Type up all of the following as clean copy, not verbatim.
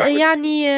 يعني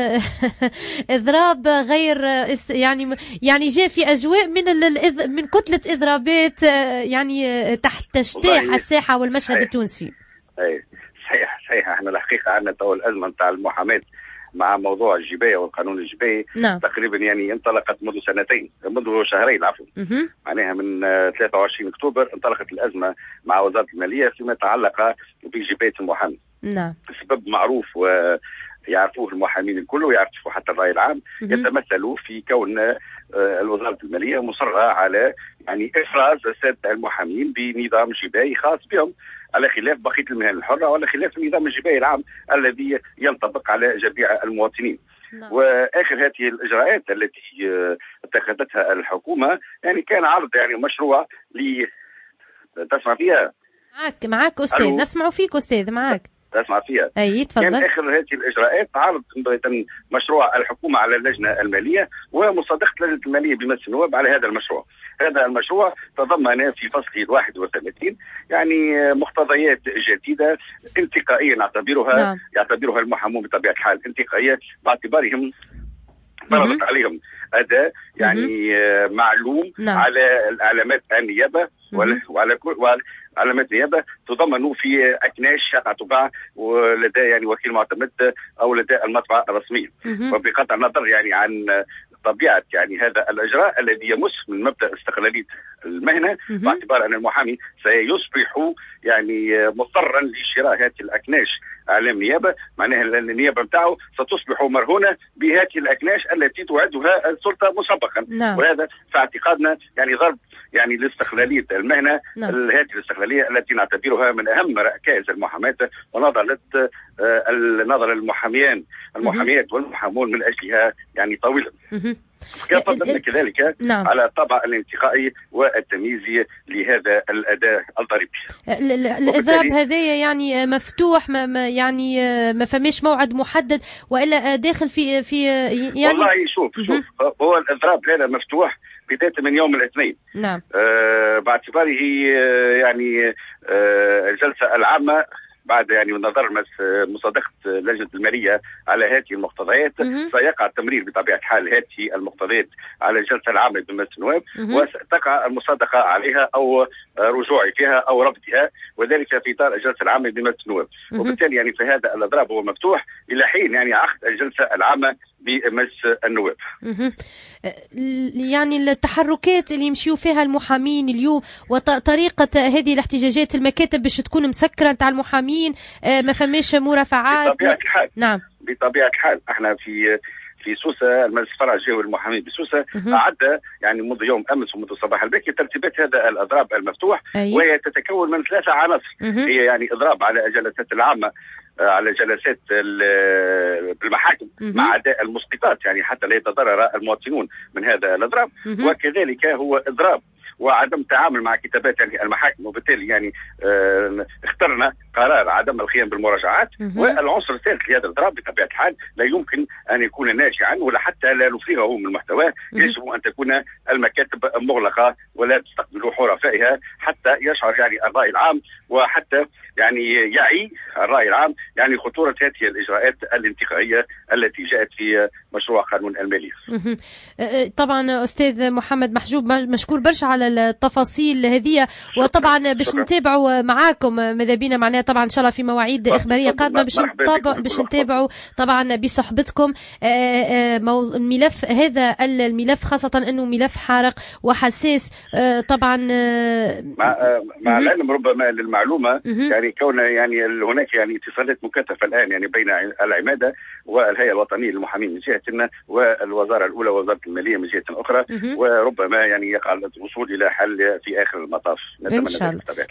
إضراب غير يعني جاء في أجواء من كتلة إضرابات يعني تحت تجتاح الساحة والمشهد التونسي. أي صحيح. احنا الحقيقة عندنا تو الأزمة نتاع المحاماة مع موضوع الجباية والقانون الجبايي. نعم. تقريبا يعني انطلقت منذ شهرين عفوا. معناها من 23 أكتوبر انطلقت الأزمة مع وزارة المالية فيما يتعلق بجباية المحامي. نعم. السبب معروف ويعرفوه المحامين الكل ويعرفوه حتى الرأي العام. يتمثل في كون وزارة المالية مصرة على يعني إفراز السادة المحامين بنظام جبايي خاص بهم على خلاف بقية المهن الحرة وعلى خلاف النظام الجبايي العام الذي ينطبق على جميع المواطنين. واخر هذه الاجراءات التي اتخذتها الحكومه يعني كان عرض يعني مشروع تسمع فيها. معك استاذ، نسمع فيك استاذ، معك تسمع فيها. اي تفضل. كان اخر هذه الاجراءات عرض مشروع الحكومه على اللجنه الماليه ومصادقه لجنه الماليه بمجلس النواب على هذا المشروع. هذا المشروع تضمن في فصله 31 يعني مقتضيات جديده انتقائيه يعتبرها المحامون بطبيعه الحال انتقائيه باعتبارهم فرضت عليهم اداء يعني معلوم على العلامات النيابه وعلى كل علامات نيابه تضمن في اكناش تباع ولدى يعني وكيل معتمد او لدى المطبعه الرسميه. وبقطع النظر يعني عن طبيعه يعني هذا الاجراء الذي يمس من مبدا استقلاليه المهنه باعتبار ان المحامي سيصبح يعني مضطرا لشراء هذه الاكناش اعلام نيابه، معناها النيابه نتاعو ستصبح مرهونه بهذه الاكناش التي تعدها السلطه مسبقا. وهذا في اعتقادنا يعني ضرب يعني لاستقلاليه المهنه. هذه الاستقلاليه التي نعتبرها من اهم ركائز المحاماه ونظرت نظر المحاميات والمحامون من اجلها يعني طويلا. كان كذلك على الطابع الانتقائي والتمييزي لهذا الاداء الضريبي. الاضراب هذايا يعني مفتوح يعني ما فماش موعد محدد والا داخل في يعني والله شوف هو الاضراب هذا مفتوح بدايه من يوم الاثنين. نعم. باعتباره يعني الجلسه العامه بعد يعني نظر مصادقه لجنه الماليه على هذه المقتضيات سيقع التمرير بطبيعه الحال هذه المقتضيات على الجلسه العامه بمجلس النواب وستقع المصادقه عليها او رجوع فيها او رفضها وذلك في اطار الجلسه العامه بمجلس النواب. وبالتالي يعني فهذا الاضراب هو مفتوح الى حين يعني عقد الجلسه العامه بمجلس النواب. يعني التحركات اللي يمشيوا فيها المحامين اليوم وطريقه هذه الاحتجاجات المكاتب باش تكون مسكره نتاع المحامين ما فماش مرافعات بطبيعه الحال. نعم بطبيعه الحال احنا في سوسه المجلس الفرع الجوي المحامين بسوسه اعد يعني منذ يوم امس ومنذ صباح الباكر ترتيبات هذا الاضراب المفتوح. وهي تتكون من 3 عناصر. هي يعني اضراب على الجلسات العامه على جلسات بالمحاكم مع اداء المسقطات يعني حتى لا يتضرر المواطنون من هذا الاضراب. وكذلك هو اضراب وعدم التعامل مع كتابات يعني المحاكم وبالتالي يعني اخترنا قرار عدم القيام بالمراجعات. والعنصر الثالث لهذا الاضراب بطبيعه الحال لا يمكن ان يكون ناجعا ولا حتى لا نفرغه من محتواه. يجب ان تكون المكاتب مغلقه ولا تستقبل حرفائها حتى يشعر يعني الراي العام وحتى يعني يعي الراي العام يعني خطوره هذه الاجراءات الانتقائيه التي جاءت في مشروع قانون الماليه. طبعا استاذ محمد محجوب مشكور برشا على التفاصيل هذه وطبعا باش نتابعوا معاكم ماذا بينا معناها طبعا ان شاء الله في مواعيد اخباريه قادمه باش نتابعوا طبعا بصحبتكم الملف هذا الملف خاصه انه ملف حارق وحساس طبعا مع العلم ربما للمعلومه يعني كون يعني هناك يعني اتصالات مكثفه الان يعني بين العماده والهيئه الوطنيه للمحامين من جهه والوزاره الاولى ووزاره الماليه من جهه اخرى وربما يعني يقع الوصول الى حل في اخر المطاف. ان شاء الله.